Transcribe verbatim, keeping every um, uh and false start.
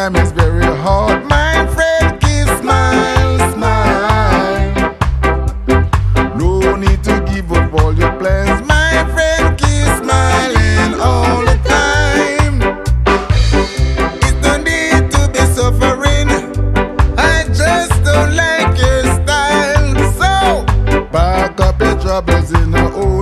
time is very hard. My friend, keep smile, smile. No need to give up all your plans. My friend, keep smiling all the time. It's no need to be suffering. I just don't like your style. So, pack up your troubles in a hole.